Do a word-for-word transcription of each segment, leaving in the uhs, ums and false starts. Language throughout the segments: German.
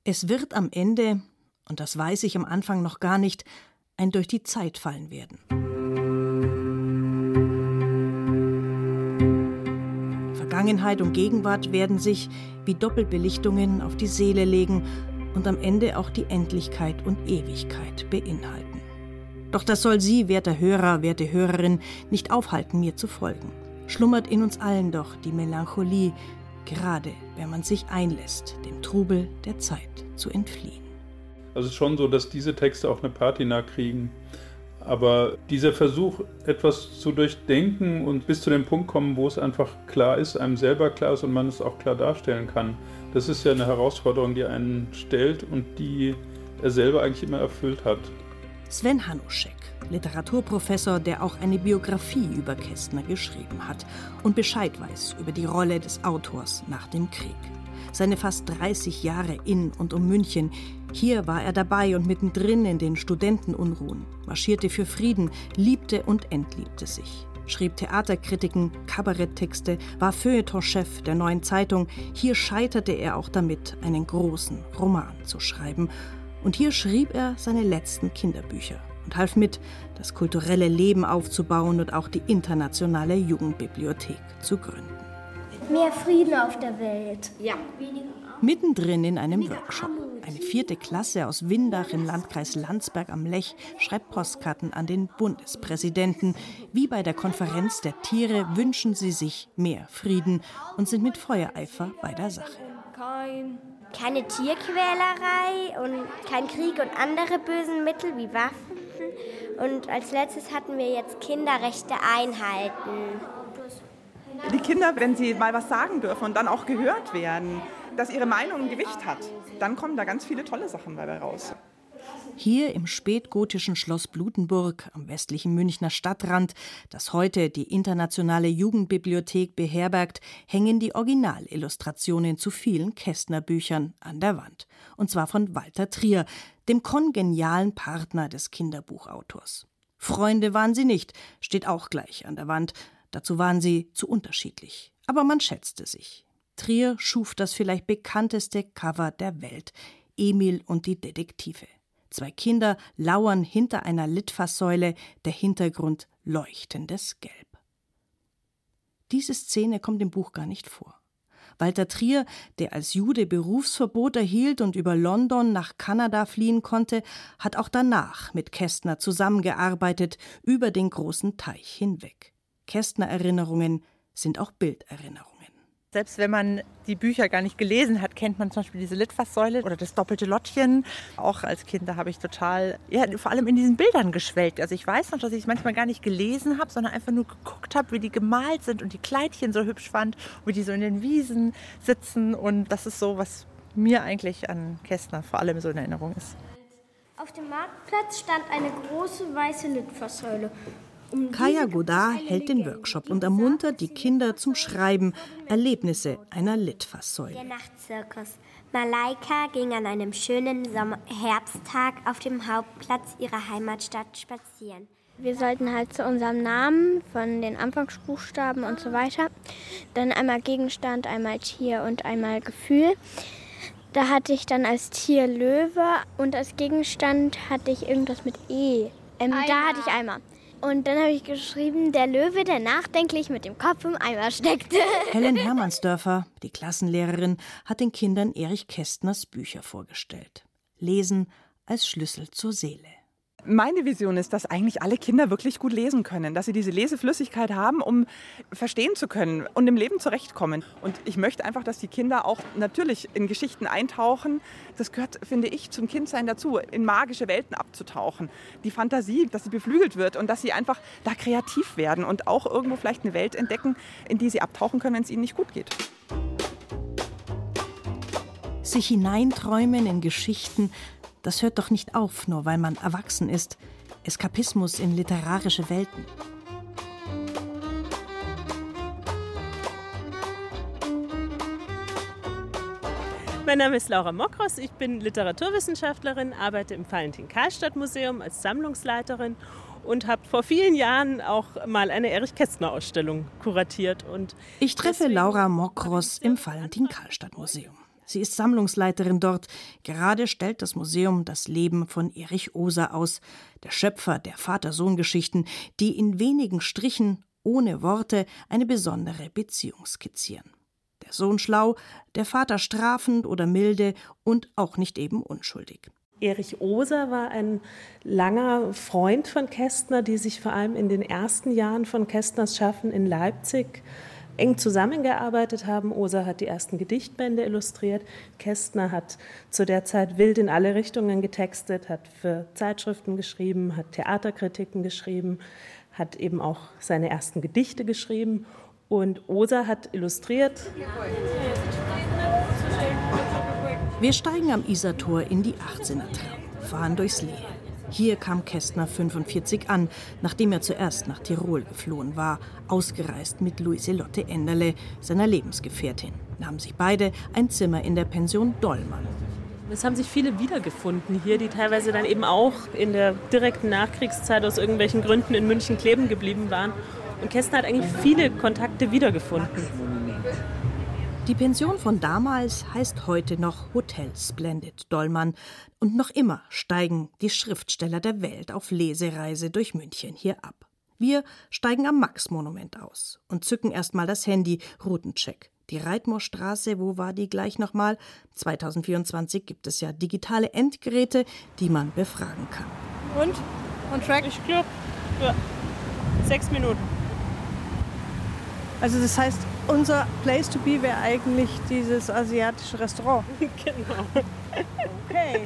Es wird am Ende, und das weiß ich am Anfang noch gar nicht, ein durch die Zeit fallen werden. Vergangenheit und Gegenwart werden sich wie Doppelbelichtungen auf die Seele legen und am Ende auch die Endlichkeit und Ewigkeit beinhalten. Doch das soll Sie, werter Hörer, werte Hörerin, nicht aufhalten, mir zu folgen. Schlummert in uns allen doch die Melancholie, gerade wenn man sich einlässt, dem Trubel der Zeit zu entfliehen. Also es ist schon so, dass diese Texte auch eine Patina kriegen. Aber dieser Versuch, etwas zu durchdenken und bis zu dem Punkt kommen, wo es einfach klar ist, einem selber klar ist und man es auch klar darstellen kann, das ist ja eine Herausforderung, die einen stellt und die er selber eigentlich immer erfüllt hat. Sven Hanuschek, Literaturprofessor, der auch eine Biografie über Kästner geschrieben hat und Bescheid weiß über die Rolle des Autors nach dem Krieg. Seine fast dreißig Jahre in und um München. Hier war er dabei und mittendrin in den Studentenunruhen, marschierte für Frieden, liebte und entliebte sich, schrieb Theaterkritiken, Kabaretttexte, war Feuilletonchef der Neuen Zeitung. Hier scheiterte er auch damit, einen großen Roman zu schreiben. Und hier schrieb er seine letzten Kinderbücher und half mit, das kulturelle Leben aufzubauen und auch die internationale Jugendbibliothek zu gründen. Mehr Frieden auf der Welt. Ja. Mittendrin in einem Workshop. Eine vierte Klasse aus Windach im Landkreis Landsberg am Lech schreibt Postkarten an den Bundespräsidenten. Wie bei der Konferenz der Tiere wünschen sie sich mehr Frieden und sind mit Feuereifer bei der Sache. Keine Tierquälerei und kein Krieg und andere bösen Mittel wie Waffen. Und als letztes hatten wir jetzt Kinderrechte einhalten. Die Kinder, wenn sie mal was sagen dürfen und dann auch gehört werden, dass ihre Meinung ein Gewicht hat, dann kommen da ganz viele tolle Sachen dabei raus. Hier im spätgotischen Schloss Blutenburg am westlichen Münchner Stadtrand, das heute die internationale Jugendbibliothek beherbergt, hängen die Originalillustrationen zu vielen Kästner-Büchern an der Wand. Und zwar von Walter Trier, dem kongenialen Partner des Kinderbuchautors. Freunde waren sie nicht, steht auch gleich an der Wand. Dazu waren sie zu unterschiedlich. Aber man schätzte sich. Trier schuf das vielleicht bekannteste Cover der Welt, Emil und die Detektive. Zwei Kinder lauern hinter einer Litfaßsäule, der Hintergrund leuchtendes Gelb. Diese Szene kommt im Buch gar nicht vor. Walter Trier, der als Jude Berufsverbot erhielt und über London nach Kanada fliehen konnte, hat auch danach mit Kästner zusammengearbeitet, über den großen Teich hinweg. Kästner-Erinnerungen sind auch Bilderinnerungen. Selbst wenn man die Bücher gar nicht gelesen hat, kennt man zum Beispiel diese Litfaßsäule oder das doppelte Lottchen. Auch als Kind, da habe ich total, ja, vor allem in diesen Bildern geschwelgt. Also ich weiß noch, dass ich es manchmal gar nicht gelesen habe, sondern einfach nur geguckt habe, wie die gemalt sind und die Kleidchen so hübsch fand, wie die so in den Wiesen sitzen. Und das ist so, was mir eigentlich an Kästner vor allem so in Erinnerung ist. Auf dem Marktplatz stand eine große weiße Litfaßsäule. Kaya Godard hält den Workshop und ermuntert die Kinder zum Schreiben, Erlebnisse einer Litfaßsäule. Der Nachtzirkus. Malaika ging an einem schönen Sommer- Herbsttag auf dem Hauptplatz ihrer Heimatstadt spazieren. Wir sollten halt zu unserem Namen von den Anfangsbuchstaben und so weiter, dann einmal Gegenstand, einmal Tier und einmal Gefühl. Da hatte ich dann als Tier Löwe und als Gegenstand hatte ich irgendwas mit E. Ähm, da hatte ich Eimer. Und dann habe ich geschrieben, der Löwe, der nachdenklich mit dem Kopf im Eimer steckte. Helen Hermannsdörfer, die Klassenlehrerin, hat den Kindern Erich Kästners Bücher vorgestellt. Lesen als Schlüssel zur Seele. Meine Vision ist, dass eigentlich alle Kinder wirklich gut lesen können, dass sie diese Leseflüssigkeit haben, um verstehen zu können und im Leben zurechtkommen. Und ich möchte einfach, dass die Kinder auch natürlich in Geschichten eintauchen. Das gehört, finde ich, zum Kindsein dazu, in magische Welten abzutauchen. Die Fantasie, dass sie beflügelt wird und dass sie einfach da kreativ werden und auch irgendwo vielleicht eine Welt entdecken, in die sie abtauchen können, wenn es ihnen nicht gut geht. Sich hineinträumen in Geschichten, das hört doch nicht auf, nur weil man erwachsen ist. Eskapismus in literarische Welten. Mein Name ist Laura Mokros, ich bin Literaturwissenschaftlerin, arbeite im Valentin-Karlstadt-Museum als Sammlungsleiterin und habe vor vielen Jahren auch mal eine Erich-Kästner-Ausstellung kuratiert. Und ich treffe Laura Mokros im Valentin-Karlstadt-Museum. Sie ist Sammlungsleiterin dort. Gerade stellt das Museum das Leben von Erich Oser aus, der Schöpfer der Vater-Sohn-Geschichten, die in wenigen Strichen, ohne Worte, eine besondere Beziehung skizzieren. Der Sohn schlau, der Vater strafend oder milde und auch nicht eben unschuldig. Erich Oser war ein langer Freund von Kästner, die sich vor allem in den ersten Jahren von Kästners Schaffen in Leipzig eng zusammengearbeitet haben. Oser hat die ersten Gedichtbände illustriert. Kästner hat zu der Zeit wild in alle Richtungen getextet, hat für Zeitschriften geschrieben, hat Theaterkritiken geschrieben, hat eben auch seine ersten Gedichte geschrieben. Und Oser hat illustriert. Wir steigen am Isartor in die achtzehner-Tram, fahren durchs Lehe. Hier kam Kästner fünfundvierzig an, nachdem er zuerst nach Tirol geflohen war, ausgereist mit Luise-Lotte Enderle, seiner Lebensgefährtin. Nahmen sich beide ein Zimmer in der Pension Dollmann. Es haben sich viele wiedergefunden hier, die teilweise dann eben auch in der direkten Nachkriegszeit aus irgendwelchen Gründen in München kleben geblieben waren. Und Kästner hat eigentlich viele Kontakte wiedergefunden. Die Pension von damals heißt heute noch Hotel Splendid Dollmann. Und noch immer steigen die Schriftsteller der Welt auf Lesereise durch München hier ab. Wir steigen am Max-Monument aus und zücken erstmal das Handy, Routencheck. Die Reitmoorstraße, wo war die gleich nochmal? zweitausendvierundzwanzig gibt es ja digitale Endgeräte, die man befragen kann. Und? On track? Ich glaube, ja. Sechs Minuten. Also das heißt, unser Place to be wäre eigentlich dieses asiatische Restaurant. Genau. Okay.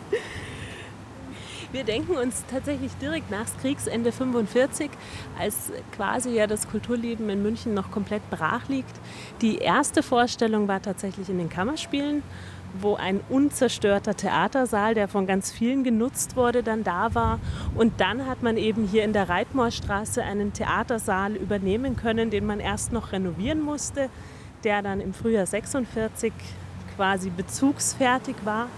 Wir denken uns tatsächlich direkt nach Kriegsende fünfundvierzig, als quasi ja das Kulturleben in München noch komplett brach liegt. Die erste Vorstellung war tatsächlich in den Kammerspielen, wo ein unzerstörter Theatersaal, der von ganz vielen genutzt wurde, dann da war. Und dann hat man eben hier in der Reitmoorstraße einen Theatersaal übernehmen können, den man erst noch renovieren musste, der dann im Frühjahr sechsundvierzig quasi bezugsfertig war.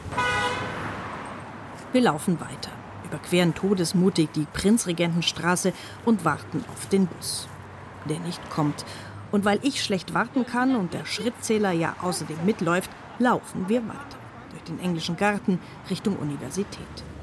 Wir laufen weiter, überqueren todesmutig die Prinzregentenstraße und warten auf den Bus, der nicht kommt. Und weil ich schlecht warten kann und der Schrittzähler ja außerdem mitläuft, laufen wir weiter durch den englischen Garten Richtung Universität.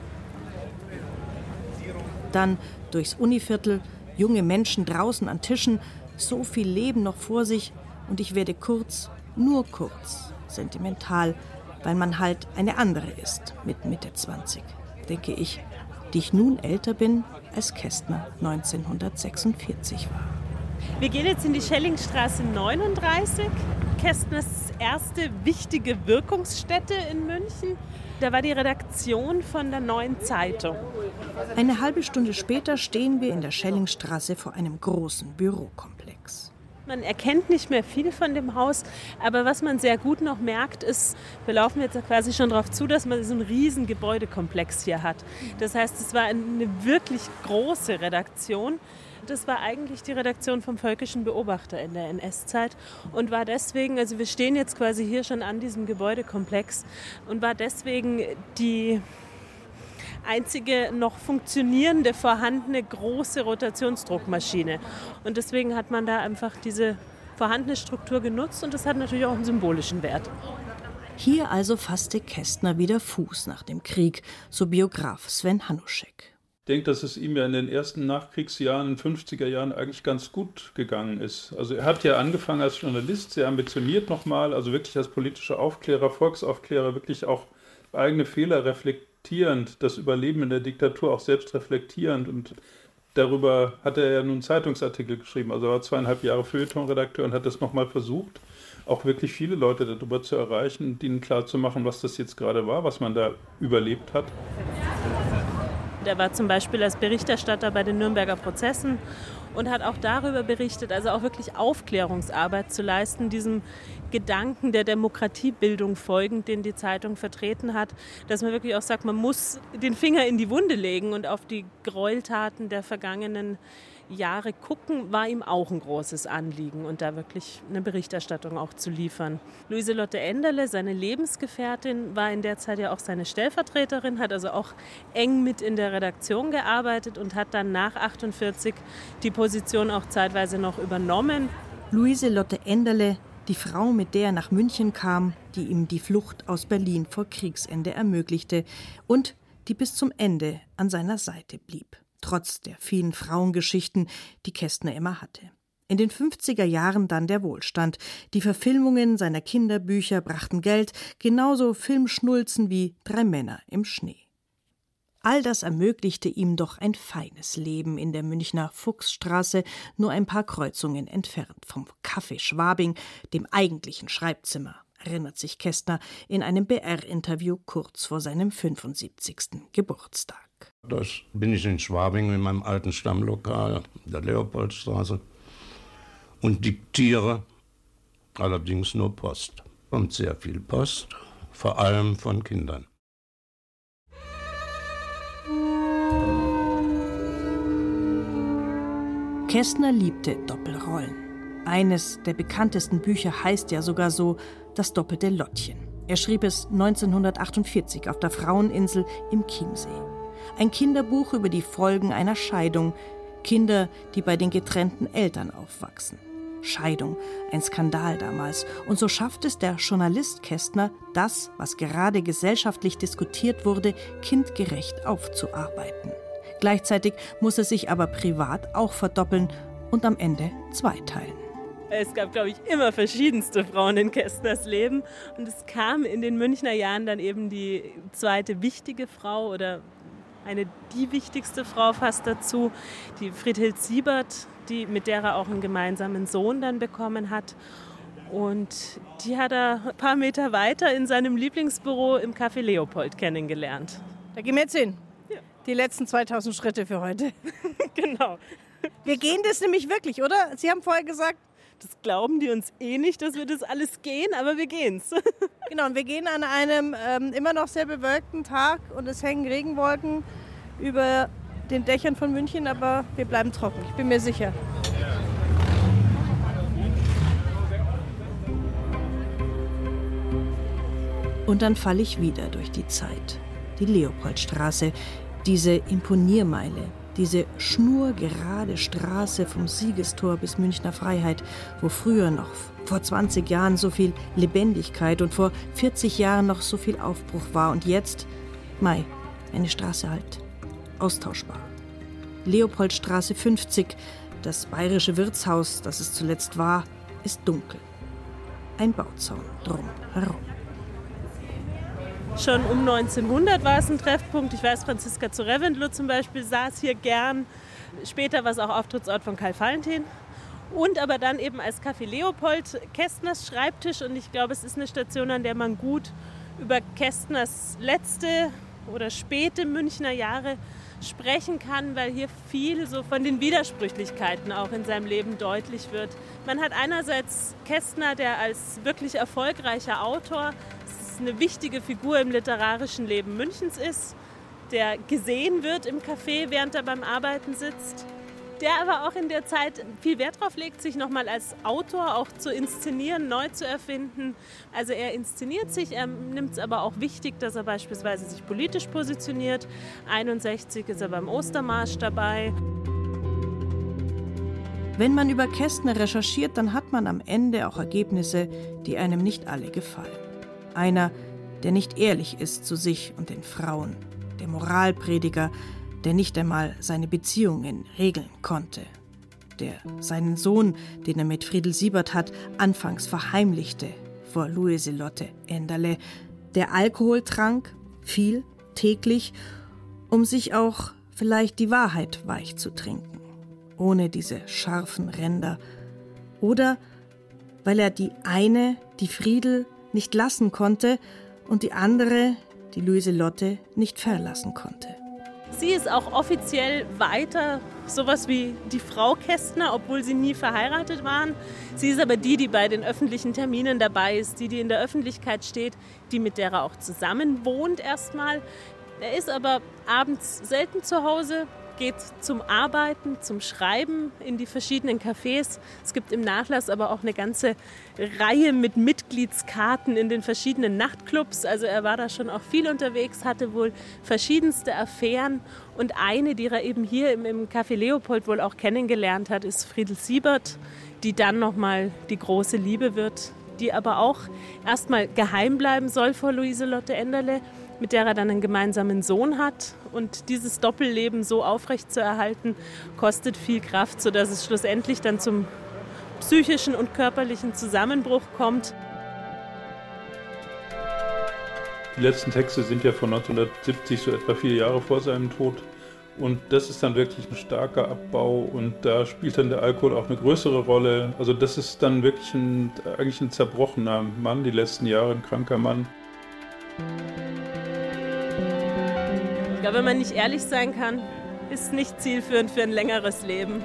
Dann durchs Univiertel, junge Menschen draußen an Tischen, so viel Leben noch vor sich und ich werde kurz, nur kurz, sentimental, weil man halt eine andere ist mit Mitte zwanzig, denke ich, die ich nun älter bin, als Kästner neunzehnhundertsechsundvierzig war. Wir gehen jetzt in die Schellingstraße neununddreißig, Kästners erste wichtige Wirkungsstätte in München. Da war die Redaktion von der Neuen Zeitung. Eine halbe Stunde später stehen wir in der Schellingstraße vor einem großen Bürokomplex. Man erkennt nicht mehr viel von dem Haus, aber was man sehr gut noch merkt, ist, wir laufen jetzt quasi schon darauf zu, dass man so einen riesen Gebäudekomplex hier hat. Das heißt, es war eine wirklich große Redaktion. Das war eigentlich die Redaktion vom Völkischen Beobachter in der N S-Zeit und war deswegen, also wir stehen jetzt quasi hier schon an diesem Gebäudekomplex und war deswegen die einzige noch funktionierende, vorhandene große Rotationsdruckmaschine. Und deswegen hat man da einfach diese vorhandene Struktur genutzt und das hat natürlich auch einen symbolischen Wert. Hier also fasste Kästner wieder Fuß nach dem Krieg, so Biograf Sven Hanuschek. Ich denke, dass es ihm ja in den ersten Nachkriegsjahren, in den fünfziger Jahren eigentlich ganz gut gegangen ist. Also er hat ja angefangen als Journalist, sehr ambitioniert nochmal, also wirklich als politischer Aufklärer, Volksaufklärer, wirklich auch eigene Fehler reflektierend, das Überleben in der Diktatur auch selbst reflektierend. Und darüber hat er ja nun Zeitungsartikel geschrieben. Also er war zweieinhalb Jahre Feuilletonredakteur und hat das nochmal versucht, auch wirklich viele Leute darüber zu erreichen und ihnen klarzumachen, was das jetzt gerade war, was man da überlebt hat. Er war zum Beispiel als Berichterstatter bei den Nürnberger Prozessen und hat auch darüber berichtet, also auch wirklich Aufklärungsarbeit zu leisten, diesem Gedanken der Demokratiebildung folgend, den die Zeitung vertreten hat, dass man wirklich auch sagt, man muss den Finger in die Wunde legen und auf die Gräueltaten der vergangenen Jahre gucken, war ihm auch ein großes Anliegen und da wirklich eine Berichterstattung auch zu liefern. Luise-Lotte Enderle, seine Lebensgefährtin, war in der Zeit ja auch seine Stellvertreterin, hat also auch eng mit in der Redaktion gearbeitet und hat dann nach achtundvierzig die Position auch zeitweise noch übernommen. Luise-Lotte Enderle, die Frau, mit der er nach München kam, die ihm die Flucht aus Berlin vor Kriegsende ermöglichte und die bis zum Ende an seiner Seite blieb, trotz der vielen Frauengeschichten, die Kästner immer hatte. In den fünfziger Jahren dann der Wohlstand. Die Verfilmungen seiner Kinderbücher brachten Geld, genauso Filmschnulzen wie Drei Männer im Schnee. All das ermöglichte ihm doch ein feines Leben in der Münchner Fuchsstraße, nur ein paar Kreuzungen entfernt vom Café Schwabing, dem eigentlichen Schreibzimmer, erinnert sich Kästner in einem B R-Interview kurz vor seinem fünfundsiebzigsten Geburtstag. Da bin ich in Schwabing in meinem alten Stammlokal, der Leopoldstraße, und diktiere, allerdings nur Post. Kommt sehr viel Post, vor allem von Kindern. Kästner liebte Doppelrollen. Eines der bekanntesten Bücher heißt ja sogar so Das doppelte Lottchen. Er schrieb es neunzehnhundertachtundvierzig auf der Fraueninsel im Chiemsee. Ein Kinderbuch über die Folgen einer Scheidung. Kinder, die bei den getrennten Eltern aufwachsen. Scheidung, ein Skandal damals. Und so schafft es der Journalist Kästner, das, was gerade gesellschaftlich diskutiert wurde, kindgerecht aufzuarbeiten. Gleichzeitig muss es sich aber privat auch verdoppeln und am Ende zweiteilen. Es gab, glaube ich, immer verschiedenste Frauen in Kästners Leben. Und es kam in den Münchner Jahren dann eben die zweite wichtige Frau oder eine die wichtigste Frau fast dazu, die Friedhild Siebert, die, mit der er auch einen gemeinsamen Sohn dann bekommen hat. Und die hat er ein paar Meter weiter in seinem Lieblingsbüro im Café Leopold kennengelernt. Da gehen wir jetzt hin. Ja. Die letzten zweitausend Schritte für heute. Genau. Wir gehen das nämlich wirklich, oder? Sie haben vorher gesagt, das glauben die uns eh nicht, dass wir das alles gehen, aber wir gehen's. Genau, und wir gehen an einem ähm, immer noch sehr bewölkten Tag und es hängen Regenwolken über den Dächern von München, aber wir bleiben trocken, ich bin mir sicher. Und dann falle ich wieder durch die Zeit. Die Leopoldstraße, diese Imponiermeile, diese schnurgerade Straße vom Siegestor bis Münchner Freiheit, wo früher noch, vor zwanzig Jahren, so viel Lebendigkeit und vor vierzig Jahren noch so viel Aufbruch war. Und jetzt, Mai, eine Straße halt, austauschbar. Leopoldstraße fünfzig, das bayerische Wirtshaus, das es zuletzt war, ist dunkel. Ein Bauzaun drum herum. Schon um neunzehnhundert war es ein Treffpunkt. Ich weiß, Franziska zu Reventlow zum Beispiel saß hier gern. Später war es auch Auftrittsort von Karl Valentin. Und aber dann eben als Café Leopold Kästners Schreibtisch. Und ich glaube, es ist eine Station, an der man gut über Kästners letzte oder späte Münchner Jahre sprechen kann, weil hier viel so von den Widersprüchlichkeiten auch in seinem Leben deutlich wird. Man hat einerseits Kästner, der als wirklich erfolgreicher Autor eine wichtige Figur im literarischen Leben Münchens ist, der gesehen wird im Café, während er beim Arbeiten sitzt, der aber auch in der Zeit viel Wert darauf legt, sich nochmal als Autor auch zu inszenieren, neu zu erfinden. Also er inszeniert sich, er nimmt es aber auch wichtig, dass er beispielsweise sich politisch positioniert. einundsechzig ist er beim Ostermarsch dabei. Wenn man über Kästner recherchiert, dann hat man am Ende auch Ergebnisse, die einem nicht alle gefallen. Einer, der nicht ehrlich ist zu sich und den Frauen. Der Moralprediger, der nicht einmal seine Beziehungen regeln konnte. Der seinen Sohn, den er mit Friedel Siebert hat, anfangs verheimlichte vor Louise-Lotte Enderle. Der Alkohol trank, viel, täglich, um sich auch vielleicht die Wahrheit weich zu trinken. Ohne diese scharfen Ränder. Oder weil er die eine, die Friedel, nicht lassen konnte und die andere, die Louise-Lotte, nicht verlassen konnte. Sie ist auch offiziell weiter sowas wie die Frau Kästner, obwohl sie nie verheiratet waren. Sie ist aber die, die bei den öffentlichen Terminen dabei ist, die, die in der Öffentlichkeit steht, die mit der er auch zusammen wohnt erstmal. Er ist aber abends selten zu Hause, geht zum Arbeiten, zum Schreiben in die verschiedenen Cafés. Es gibt im Nachlass aber auch eine ganze Reihe mit Mitgliedskarten in den verschiedenen Nachtclubs. Also er war da schon auch viel unterwegs, hatte wohl verschiedenste Affären. Und eine, die er eben hier im, im Café Leopold wohl auch kennengelernt hat, ist Friedel Siebert, die dann nochmal die große Liebe wird, die aber auch erstmal geheim bleiben soll vor Luise-Lotte Enderle, mit der er dann einen gemeinsamen Sohn hat. Und dieses Doppelleben so aufrechtzuerhalten, kostet viel Kraft, sodass es schlussendlich dann zum psychischen und körperlichen Zusammenbruch kommt. Die letzten Texte sind ja von neunzehnhundertsiebzig, so etwa vier Jahre vor seinem Tod. Und das ist dann wirklich ein starker Abbau und da spielt dann der Alkohol auch eine größere Rolle. Also das ist dann wirklich ein, eigentlich ein zerbrochener Mann, die letzten Jahre ein kranker Mann. Ich glaube, wenn man nicht ehrlich sein kann, ist nicht zielführend für ein längeres Leben.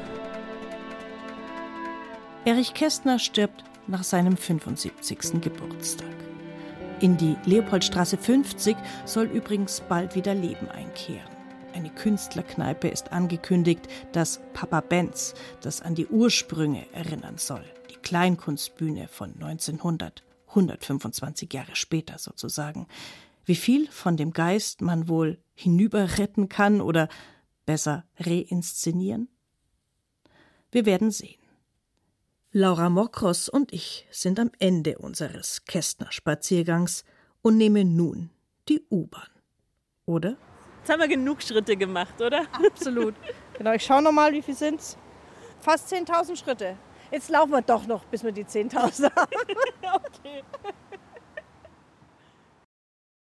Erich Kästner stirbt nach seinem fünfundsiebzigsten Geburtstag. In die Leopoldstraße fünfzig soll übrigens bald wieder Leben einkehren. Eine Künstlerkneipe ist angekündigt, das Papa Benz, das an die Ursprünge erinnern soll. Die Kleinkunstbühne von neunzehnhundert, hundertfünfundzwanzig Jahre später sozusagen. Wie viel von dem Geist man wohl hinüberretten kann oder besser reinszenieren? Wir werden sehen. Laura Mokros und ich sind am Ende unseres Kästner-Spaziergangs und nehmen nun die U-Bahn. Oder? Jetzt haben wir genug Schritte gemacht, oder? Absolut. Genau, ich schaue nochmal, wie viel sind es? Fast zehntausend Schritte. Jetzt laufen wir doch noch, bis wir die zehntausend haben. Okay.